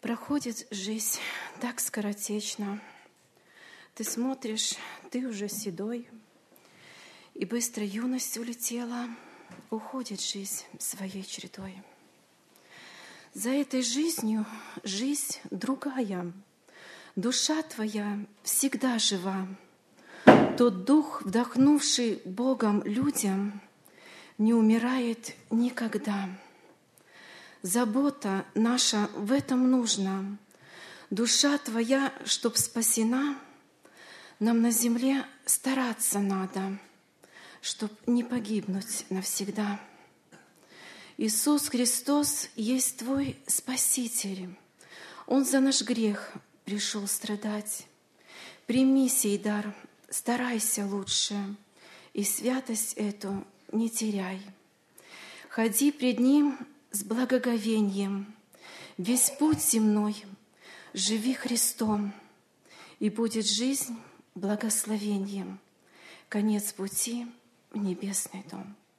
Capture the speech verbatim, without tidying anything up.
Проходит жизнь так скоротечно. Ты смотришь, ты уже седой, и быстро юность улетела, уходит жизнь своей чередой. За этой жизнью жизнь другая, душа твоя всегда жива. Тот дух, вдохнувший Богом людям, не умирает никогда. Забота наша в этом нужна. Душа твоя, чтоб спасена, нам на земле стараться надо, чтоб не погибнуть навсегда. Иисус Христос есть твой Спаситель. Он за наш грех пришел страдать. Прими сей дар, старайся лучше, и святость эту не теряй. Ходи пред Ним с благоговением, весь путь земной живи Христом, и будет жизнь благословением, конец пути в небесный дом.